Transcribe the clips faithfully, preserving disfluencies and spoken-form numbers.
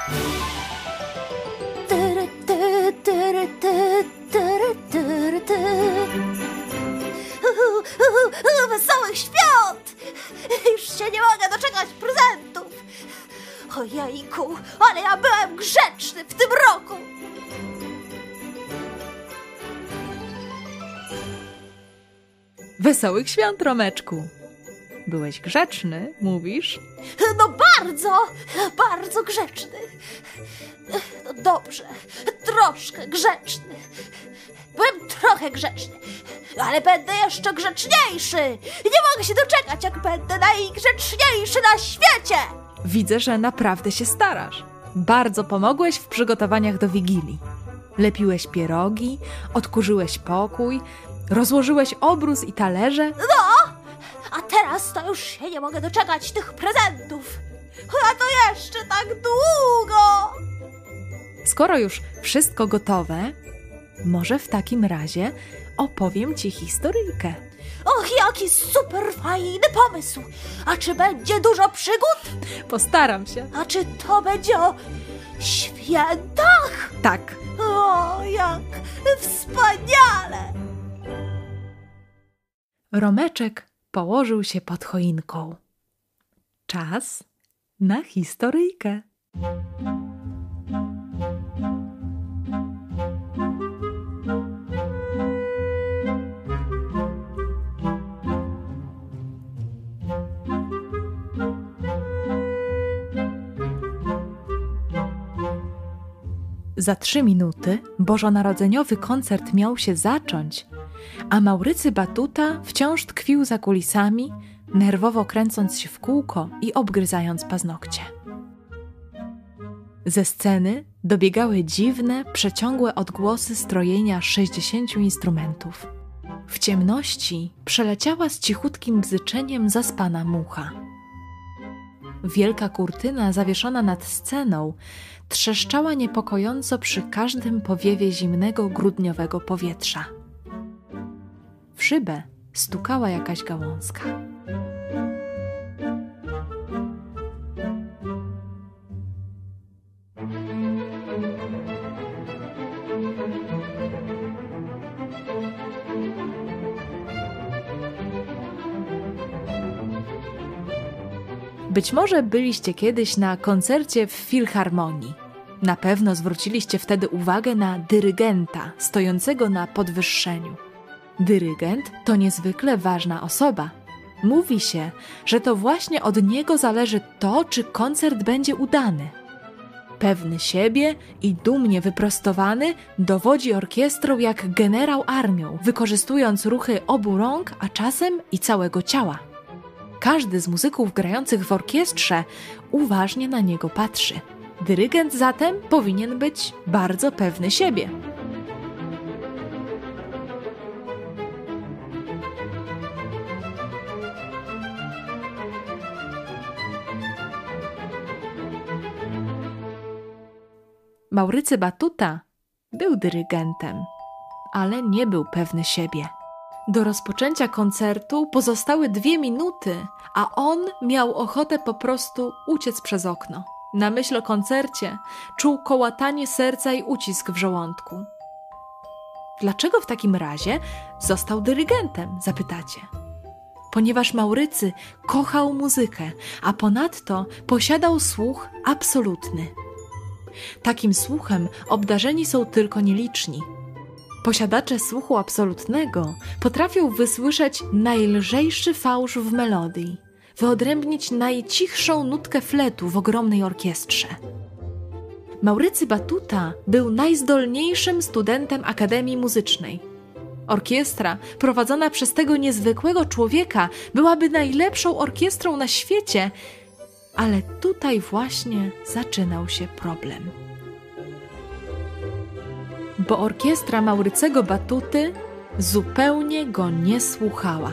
Tyry, ty, tyry, ty, tyry, tyry, ty. Uhu, uhu, uhu, wesołych świąt! Już się nie mogę doczekać prezentów. Ojejku, ale ja byłem grzeczny w tym roku. Wesołych świąt, Romeczku. Byłeś grzeczny, mówisz? No bardzo, bardzo grzeczny. No dobrze, troszkę grzeczny. Byłem trochę grzeczny, ale będę jeszcze grzeczniejszy. Nie mogę się doczekać, jak będę najgrzeczniejszy na świecie. Widzę, że naprawdę się starasz. Bardzo pomogłeś w przygotowaniach do Wigilii. Lepiłeś pierogi, odkurzyłeś pokój, rozłożyłeś obrus i talerze. No, a teraz to już się nie mogę doczekać tych prezentów. A to jeszcze tak długo. Skoro już wszystko gotowe, może w takim razie opowiem ci historyjkę. Och, jaki super fajny pomysł. A czy będzie dużo przygód? Postaram się. A czy to będzie o świętach? Tak. O, jak wspaniale! Romeczek położył się pod choinką. Czas na historyjkę. Za trzy minuty bożonarodzeniowy koncert miał się zacząć, a Maurycy Batuta wciąż tkwił za kulisami, nerwowo kręcąc się w kółko i obgryzając paznokcie. Ze sceny dobiegały dziwne, przeciągłe odgłosy strojenia sześćdziesięciu instrumentów. W ciemności przeleciała z cichutkim bzyczeniem zaspana mucha. Wielka kurtyna zawieszona nad sceną trzeszczała niepokojąco przy każdym powiewie zimnego grudniowego powietrza. W szybę stukała jakaś gałązka. Być może byliście kiedyś na koncercie w filharmonii. Na pewno zwróciliście wtedy uwagę na dyrygenta stojącego na podwyższeniu. Dyrygent to niezwykle ważna osoba. Mówi się, że to właśnie od niego zależy to, czy koncert będzie udany. Pewny siebie i dumnie wyprostowany dowodzi orkiestrą jak generał armią, wykorzystując ruchy obu rąk, a czasem i całego ciała. Każdy z muzyków grających w orkiestrze uważnie na niego patrzy. Dyrygent zatem powinien być bardzo pewny siebie. Maurycy Batuta był dyrygentem, ale nie był pewny siebie. Do rozpoczęcia koncertu pozostały dwie minuty, a on miał ochotę po prostu uciec przez okno. Na myśl o koncercie czuł kołatanie serca i ucisk w żołądku. Dlaczego w takim razie został dyrygentem, zapytacie? Ponieważ Maurycy kochał muzykę, a ponadto posiadał słuch absolutny. Takim słuchem obdarzeni są tylko nieliczni. Posiadacze słuchu absolutnego potrafią wysłyszeć najlżejszy fałsz w melodii, wyodrębnić najcichszą nutkę fletu w ogromnej orkiestrze. Maurycy Batuta był najzdolniejszym studentem Akademii Muzycznej. Orkiestra prowadzona przez tego niezwykłego człowieka byłaby najlepszą orkiestrą na świecie, ale tutaj właśnie zaczynał się problem. Bo orkiestra Maurycego Batuty zupełnie go nie słuchała.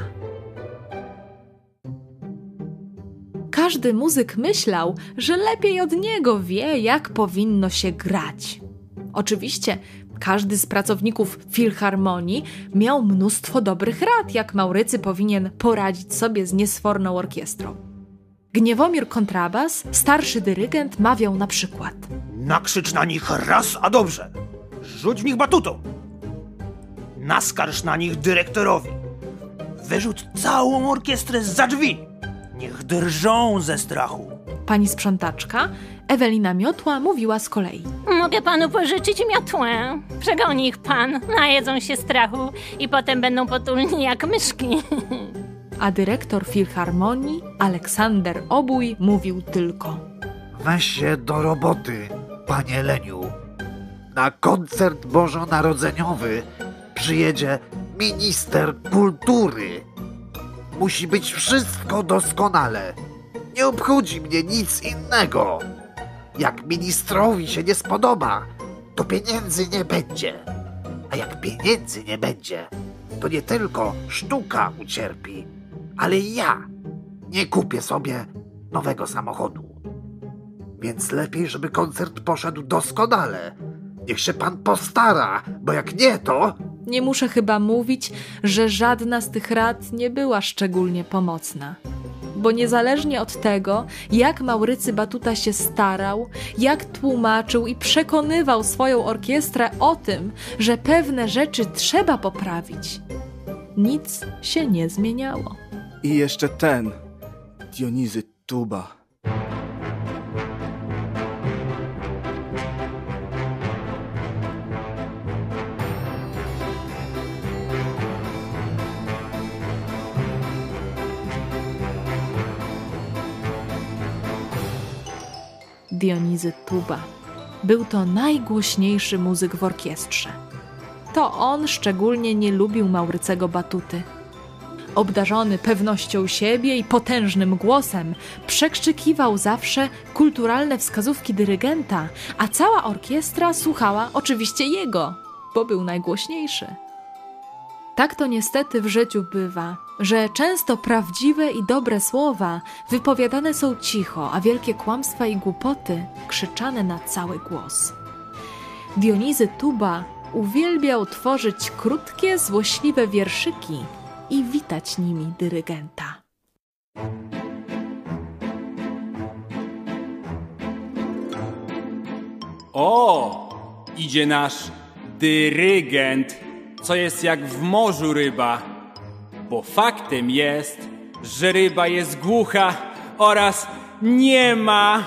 Każdy muzyk myślał, że lepiej od niego wie, jak powinno się grać. Oczywiście każdy z pracowników filharmonii miał mnóstwo dobrych rad, jak Maurycy powinien poradzić sobie z niesforną orkiestrą. Gniewomir Kontrabas, starszy dyrygent, mawiał na przykład: Nakrzycz na nich raz, a dobrze. Rzuć w nich batutą. Naskarż na nich dyrektorowi. Wyrzuć całą orkiestrę za drzwi. Niech drżą ze strachu. Pani sprzątaczka, Ewelina Miotła, mówiła z kolei. Mogę panu pożyczyć miotłę. Przegoni ich pan, najedzą się strachu i potem będą potulni jak myszki. A dyrektor Filharmonii, Aleksander Obój, mówił tylko. Weź się do roboty, panie Leniu. Na koncert bożonarodzeniowy przyjedzie minister kultury. Musi być wszystko doskonale. Nie obchodzi mnie nic innego. Jak ministrowi się nie spodoba, to pieniędzy nie będzie. A jak pieniędzy nie będzie, to nie tylko sztuka ucierpi, ale i ja nie kupię sobie nowego samochodu. Więc lepiej, żeby koncert poszedł doskonale. Niech się pan postara, bo jak nie, to... Nie muszę chyba mówić, że żadna z tych rad nie była szczególnie pomocna. Bo niezależnie od tego, jak Maurycy Batuta się starał, jak tłumaczył i przekonywał swoją orkiestrę o tym, że pewne rzeczy trzeba poprawić, nic się nie zmieniało. I jeszcze ten, Dionizy Tuba. Dionizy Tuba. Był to najgłośniejszy muzyk w orkiestrze. To on szczególnie nie lubił Maurycego Batuty. Obdarzony pewnością siebie i potężnym głosem, przekrzykiwał zawsze kulturalne wskazówki dyrygenta, a cała orkiestra słuchała oczywiście jego, bo był najgłośniejszy. Tak to niestety w życiu bywa, że często prawdziwe i dobre słowa wypowiadane są cicho, a wielkie kłamstwa i głupoty krzyczane na cały głos. Dionizy Tuba uwielbiał tworzyć krótkie, złośliwe wierszyki i witać nimi dyrygenta. O, idzie nasz dyrygent, co jest jak w morzu ryba. Bo faktem jest, że ryba jest głucha oraz nie ma.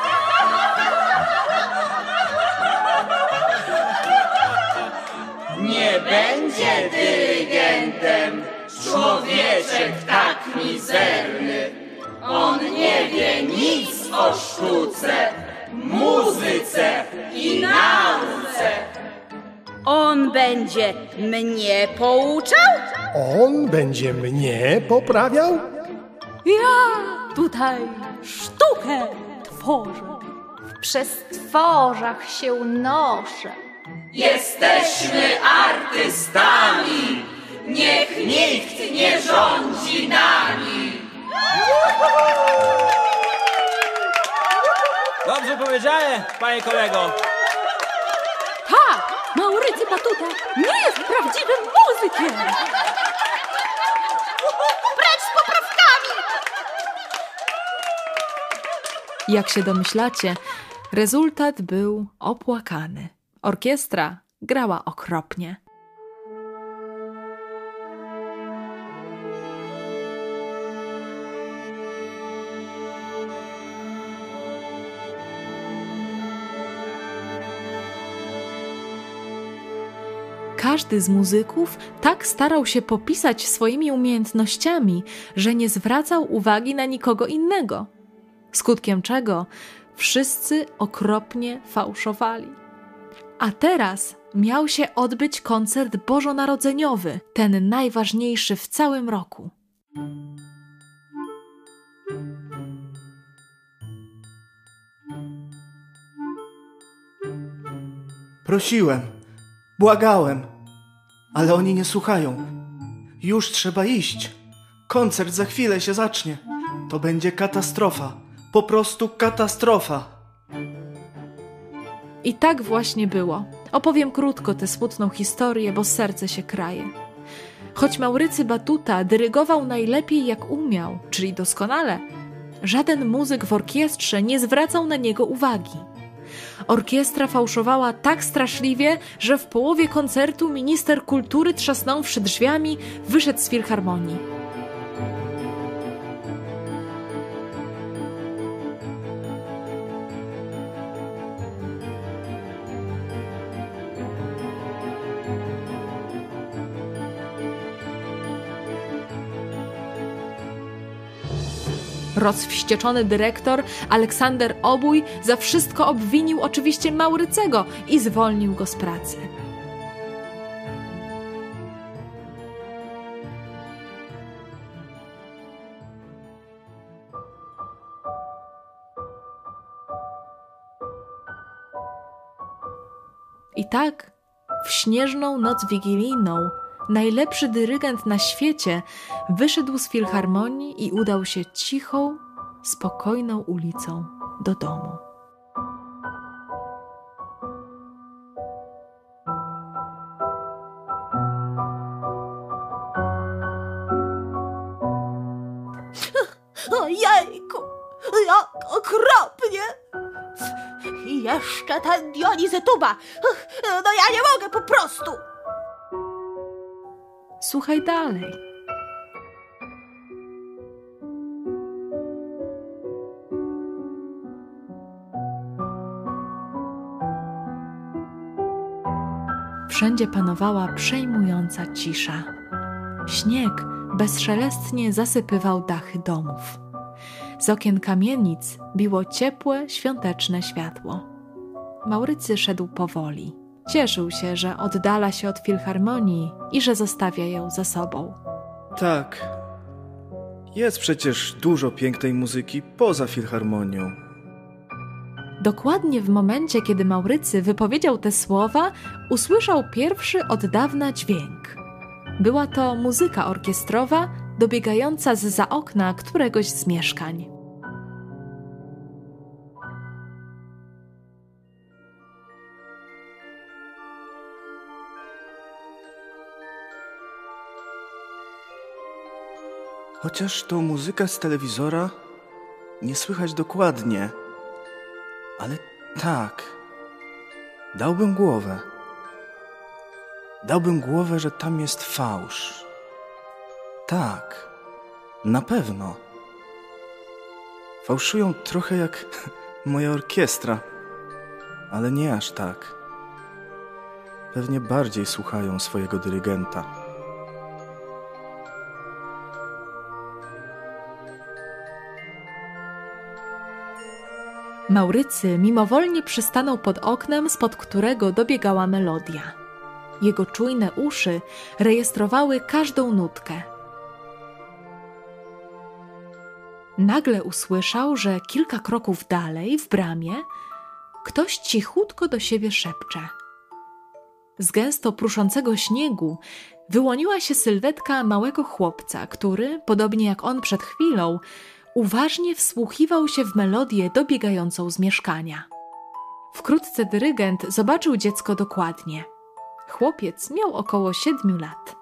Nie będzie dyrygentem człowieczek tak mizerny. On nie wie nic o sztuce, muzyce i nauce. On będzie mnie pouczał? On będzie mnie poprawiał? Ja tutaj sztukę tworzę. W przestworzach się noszę. Jesteśmy artystami. Niech nikt nie rządzi nami. Dobrze powiedziane, panie kolego. Tak, Maurycy Batuta nie jest prawdziwym muzykiem. Precz z poprawkami! Jak się domyślacie, rezultat był opłakany. Orkiestra grała okropnie. Każdy z muzyków tak starał się popisać swoimi umiejętnościami, że nie zwracał uwagi na nikogo innego. Skutkiem czego wszyscy okropnie fałszowali. A teraz miał się odbyć koncert bożonarodzeniowy, ten najważniejszy w całym roku. Prosiłem, błagałem, ale oni nie słuchają. Już trzeba iść. Koncert za chwilę się zacznie. To będzie katastrofa. Po prostu katastrofa. I tak właśnie było. Opowiem krótko tę smutną historię, bo serce się kraje. Choć Maurycy Batuta dyrygował najlepiej jak umiał, czyli doskonale, żaden muzyk w orkiestrze nie zwracał na niego uwagi. Orkiestra fałszowała tak straszliwie, że w połowie koncertu minister kultury, trzasnąwszy drzwiami, wyszedł z filharmonii. Rozwścieczony dyrektor Aleksander Obój za wszystko obwinił oczywiście Maurycego i zwolnił go z pracy. I tak w śnieżną noc wigilijną najlepszy dyrygent na świecie wyszedł z filharmonii i udał się cichą, spokojną ulicą do domu. Ojejku, jak okropnie! I jeszcze ten Dionizy-Tuba! No ja nie mogę po prostu! Słuchaj dalej. Wszędzie panowała przejmująca cisza. Śnieg bezszelestnie zasypywał dachy domów. Z okien kamienic biło ciepłe, świąteczne światło. Maurycy szedł powoli. Cieszył się, że oddala się od filharmonii i że zostawia ją za sobą. Tak. Jest przecież dużo pięknej muzyki poza filharmonią. Dokładnie w momencie, kiedy Maurycy wypowiedział te słowa, usłyszał pierwszy od dawna dźwięk. Była to muzyka orkiestrowa dobiegająca zza okna któregoś z mieszkań. Chociaż tą muzykę z telewizora nie słychać dokładnie. Ale tak, dałbym głowę. Dałbym głowę, że tam jest fałsz. Tak, na pewno. Fałszują trochę jak moja orkiestra, ale nie aż tak. Pewnie bardziej słuchają swojego dyrygenta. Maurycy mimowolnie przystanął pod oknem, spod którego dobiegała melodia. Jego czujne uszy rejestrowały każdą nutkę. Nagle usłyszał, że kilka kroków dalej, w bramie, ktoś cichutko do siebie szepcze. Z gęsto pruszącego śniegu wyłoniła się sylwetka małego chłopca, który, podobnie jak on przed chwilą, uważnie wsłuchiwał się w melodię dobiegającą z mieszkania. Wkrótce dyrygent zobaczył dziecko dokładnie. Chłopiec miał około siedmiu lat.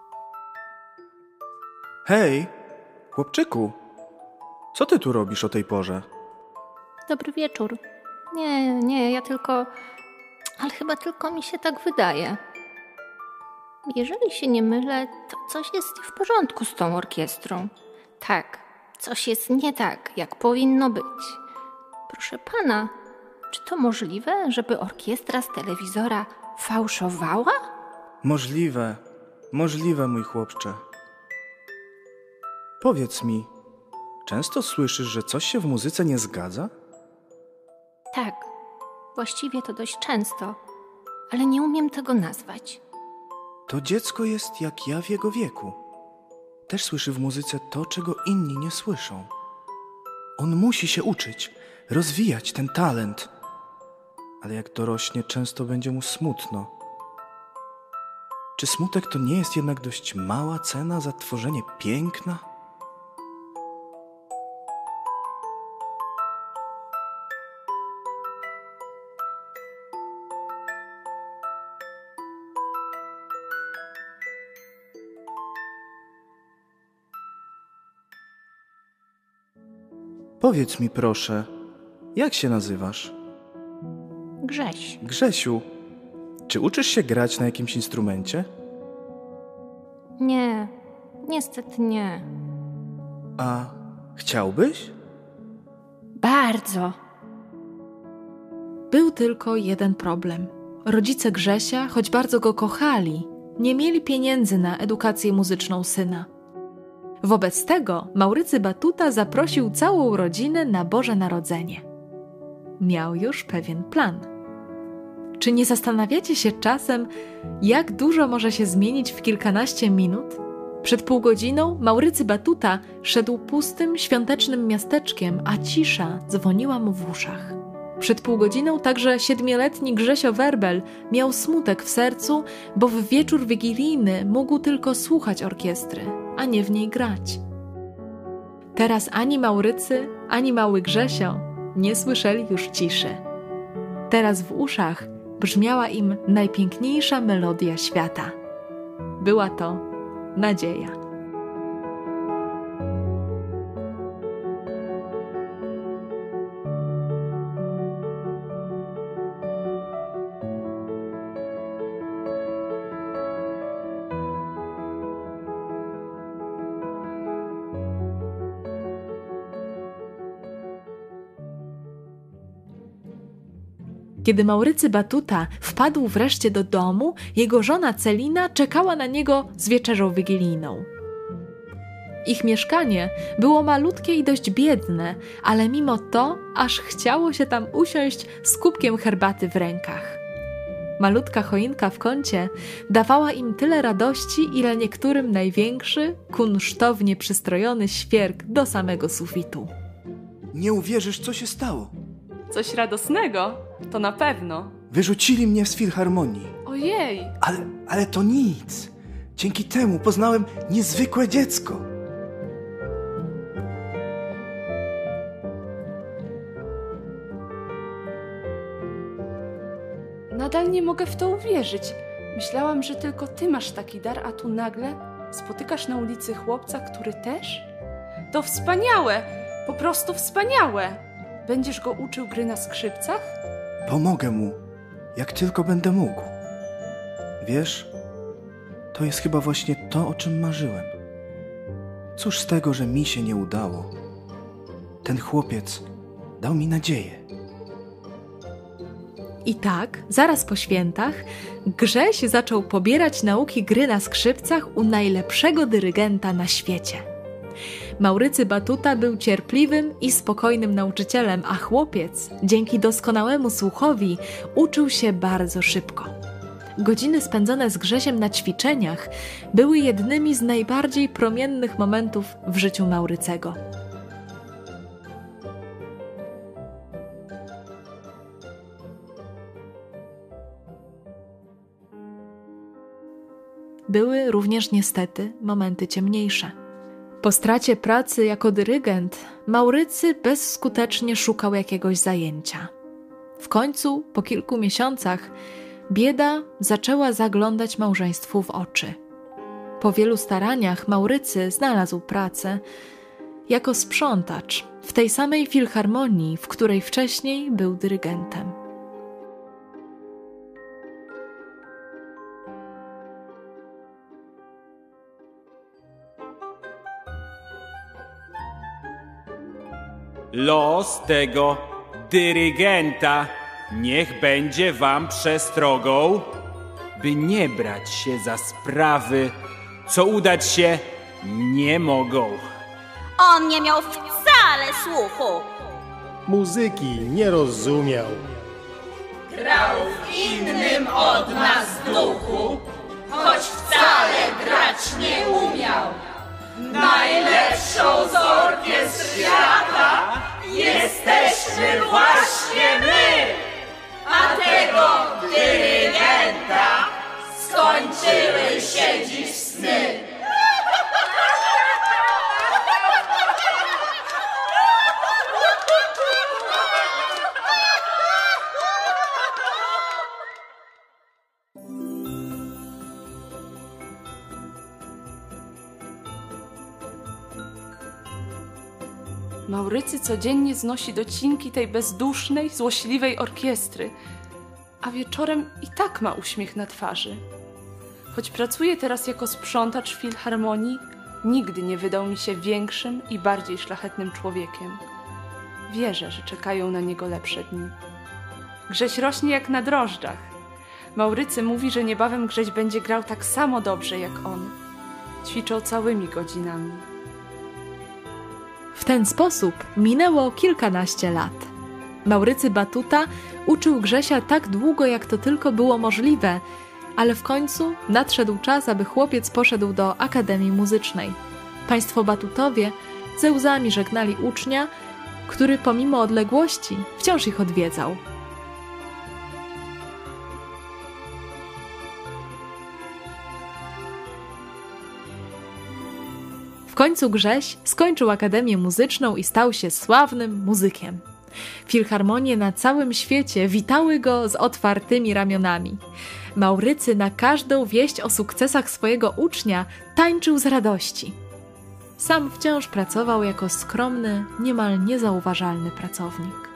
Hej, chłopczyku, co ty tu robisz o tej porze? Dobry wieczór. Nie, nie, ja tylko... Ale chyba tylko mi się tak wydaje. Jeżeli się nie mylę, to coś jest nie w porządku z tą orkiestrą. Tak, coś jest nie tak, jak powinno być. Proszę pana, czy to możliwe, żeby orkiestra z telewizora fałszowała? Możliwe, możliwe, mój chłopcze. Powiedz mi, często słyszysz, że coś się w muzyce nie zgadza? Tak, właściwie to dość często, ale nie umiem tego nazwać. To dziecko jest jak ja w jego wieku. Też słyszy w muzyce to, czego inni nie słyszą. On musi się uczyć, rozwijać ten talent. Ale jak dorośnie, często będzie mu smutno. Czy smutek to nie jest jednak dość mała cena za tworzenie piękna? Powiedz mi proszę, jak się nazywasz? Grześ. Grzesiu, czy uczysz się grać na jakimś instrumencie? Nie, niestety nie. A chciałbyś? Bardzo. Był tylko jeden problem. Rodzice Grzesia, choć bardzo go kochali, nie mieli pieniędzy na edukację muzyczną syna. Wobec tego Maurycy Batuta zaprosił całą rodzinę na Boże Narodzenie. Miał już pewien plan. Czy nie zastanawiacie się czasem, jak dużo może się zmienić w kilkanaście minut? Przed pół godziną Maurycy Batuta szedł pustym, świątecznym miasteczkiem, a cisza dzwoniła mu w uszach. Przed pół godziną także siedmioletni Grzesio Werbel miał smutek w sercu, bo w wieczór wigilijny mógł tylko słuchać orkiestry, a nie w niej grać. Teraz ani Maurycy, ani mały Grzesio nie słyszeli już ciszy. Teraz w uszach brzmiała im najpiękniejsza melodia świata. Była to nadzieja. Kiedy Maurycy Batuta wpadł wreszcie do domu, jego żona Celina czekała na niego z wieczerzą wigilijną. Ich mieszkanie było malutkie i dość biedne, ale mimo to aż chciało się tam usiąść z kubkiem herbaty w rękach. Malutka choinka w kącie dawała im tyle radości, ile niektórym największy, kunsztownie przystrojony świerk do samego sufitu. Nie uwierzysz, co się stało. Coś radosnego, to na pewno. Wyrzucili mnie z filharmonii. Ojej! Ale, ale to nic. Dzięki temu poznałem niezwykłe dziecko. Nadal nie mogę w to uwierzyć. Myślałam, że tylko ty masz taki dar, a tu nagle spotykasz na ulicy chłopca, który też? To wspaniałe! Po prostu wspaniałe! Będziesz go uczył gry na skrzypcach? Pomogę mu, jak tylko będę mógł. Wiesz, to jest chyba właśnie to, o czym marzyłem. Cóż z tego, że mi się nie udało? Ten chłopiec dał mi nadzieję. I tak, zaraz po świętach, Grześ zaczął pobierać nauki gry na skrzypcach u najlepszego dyrygenta na świecie. Maurycy Batuta był cierpliwym i spokojnym nauczycielem, a chłopiec, dzięki doskonałemu słuchowi, uczył się bardzo szybko. Godziny spędzone z Grzesiem na ćwiczeniach były jednymi z najbardziej promiennych momentów w życiu Maurycego. Były również niestety momenty ciemniejsze. Po stracie pracy jako dyrygent, Maurycy bezskutecznie szukał jakiegoś zajęcia. W końcu, po kilku miesiącach, bieda zaczęła zaglądać małżeństwu w oczy. Po wielu staraniach Maurycy znalazł pracę jako sprzątacz w tej samej filharmonii, w której wcześniej był dyrygentem. Los tego dyrygenta niech będzie wam przestrogą, by nie brać się za sprawy, co udać się nie mogą. On nie miał wcale słuchu. Muzyki nie rozumiał. Grał w innym od nas duchu, choć wcale grać nie umiał. Najlepszą z orkiestr świata jesteśmy właśnie my, a tego dyrygenta skończyły się dziś sny. Maurycy codziennie znosi docinki tej bezdusznej, złośliwej orkiestry. a wieczorem i tak ma uśmiech na twarzy. Choć pracuje teraz jako sprzątacz w filharmonii, nigdy nie wydał mi się większym i bardziej szlachetnym człowiekiem. Wierzę, że czekają na niego lepsze dni. Grześ rośnie jak na drożdżach. Maurycy mówi, że niebawem Grześ będzie grał tak samo dobrze jak on. Ćwiczą całymi godzinami. W ten sposób minęło kilkanaście lat. Maurycy Batuta uczył Grzesia tak długo, jak to tylko było możliwe, ale w końcu nadszedł czas, aby chłopiec poszedł do Akademii Muzycznej. Państwo Batutowie ze łzami żegnali ucznia, który pomimo odległości wciąż ich odwiedzał. W końcu Grześ skończył Akademię Muzyczną i stał się sławnym muzykiem. Filharmonie na całym świecie witały go z otwartymi ramionami. Maurycy na każdą wieść o sukcesach swojego ucznia tańczył z radości. Sam wciąż pracował jako skromny, niemal niezauważalny pracownik.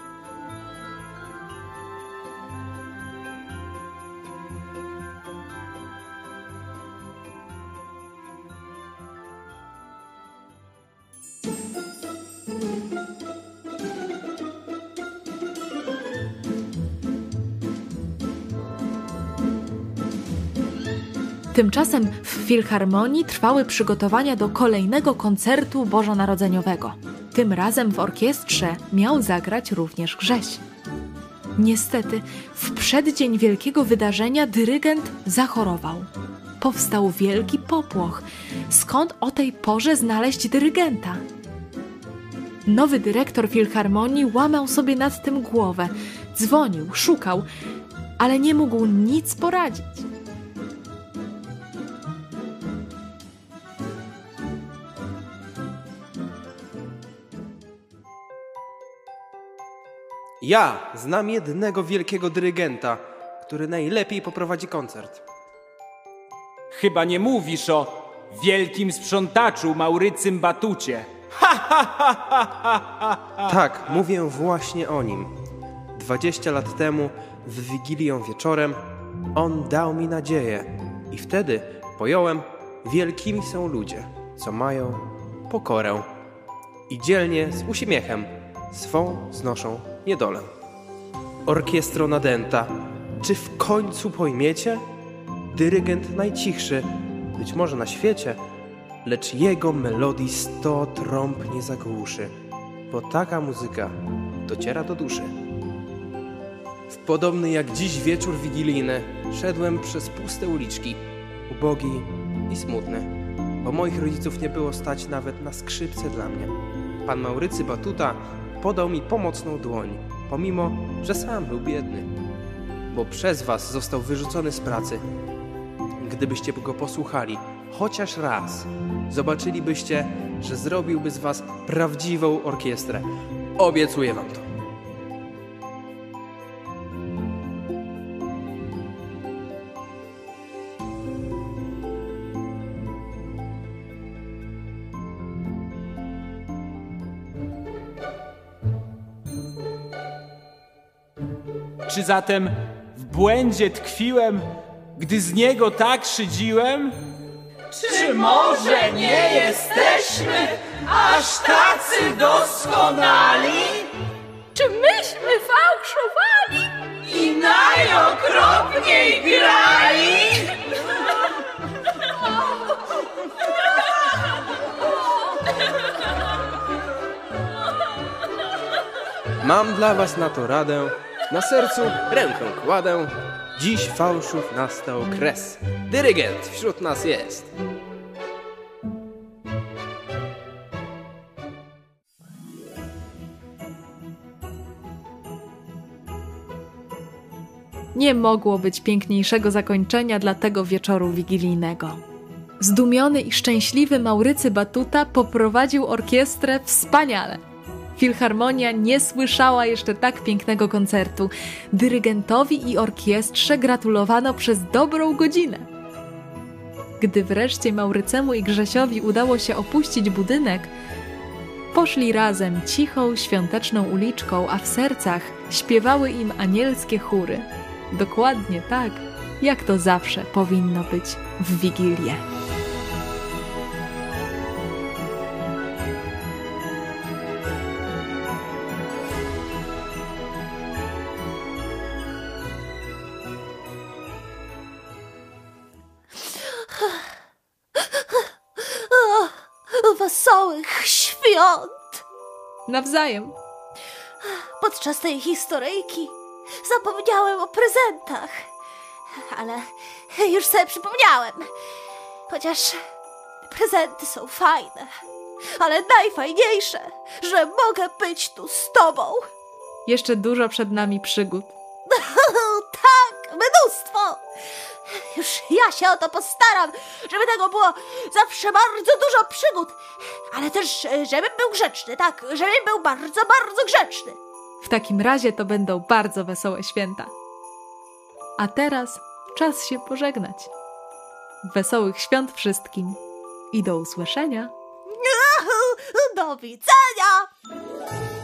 Tymczasem w Filharmonii trwały przygotowania do kolejnego koncertu bożonarodzeniowego. Tym razem w orkiestrze miał zagrać również Grześ. Niestety, w przeddzień wielkiego wydarzenia dyrygent zachorował. Powstał wielki popłoch. Skąd o tej porze znaleźć dyrygenta? Nowy dyrektor Filharmonii łamał sobie nad tym głowę. Dzwonił, szukał, ale nie mógł nic poradzić. Ja znam jednego wielkiego dyrygenta, który najlepiej poprowadzi koncert. Chyba nie mówisz o wielkim sprzątaczu Maurycym Batucie. Ha, ha, ha, ha, ha, ha. Tak, mówię właśnie o nim. Dwadzieścia lat temu, w Wigilię wieczorem, on dał mi nadzieję. I wtedy pojąłem, wielkimi są ludzie, co mają pokorę. I dzielnie z uśmiechem swą znoszą niedolę. Orkiestro nadęta, czy w końcu pojmiecie? Dyrygent najcichszy, być może na świecie, lecz jego melodii sto trąb nie zagłuszy, bo taka muzyka dociera do duszy. W podobny jak dziś wieczór wigilijny szedłem przez puste uliczki, ubogi i smutny, bo moich rodziców nie było stać nawet na skrzypce dla mnie. Pan Maurycy Batuta podał mi pomocną dłoń, pomimo że sam był biedny, bo przez was został wyrzucony z pracy. Gdybyście go posłuchali chociaż raz, zobaczylibyście, że zrobiłby z was prawdziwą orkiestrę. Obiecuję wam to. Czy zatem w błędzie tkwiłem, gdy z niego tak szydziłem? Czy może nie jesteśmy aż tacy doskonali? Czy myśmy fałszowali i najokropniej grali? Mam dla was na to radę, na sercu rękę kładę. Dziś fałszów nastał kres. Dyrygent wśród nas jest. Nie mogło być piękniejszego zakończenia dla tego wieczoru wigilijnego. Zdumiony i szczęśliwy Maurycy Batuta poprowadził orkiestrę wspaniale. Filharmonia nie słyszała jeszcze tak pięknego koncertu. Dyrygentowi i orkiestrze gratulowano przez dobrą godzinę. Gdy wreszcie Maurycemu i Grzesiowi udało się opuścić budynek, poszli razem cichą, świąteczną uliczką, a w sercach śpiewały im anielskie chóry. Dokładnie tak, jak to zawsze powinno być w Wigilię. Wesołych świąt! Nawzajem. Podczas tej historyjki zapomniałem o prezentach. Ale już sobie przypomniałem. Chociaż prezenty są fajne. Ale najfajniejsze, że mogę być tu z tobą. Jeszcze dużo przed nami przygód. Tak, mnóstwo. Już ja się o to postaram, żeby tego było zawsze bardzo dużo przygód. Ale też, żebym był grzeczny, tak, żebym był bardzo, bardzo grzeczny. W takim razie to będą bardzo wesołe święta. A teraz czas się pożegnać. Wesołych świąt wszystkim i do usłyszenia. Do widzenia!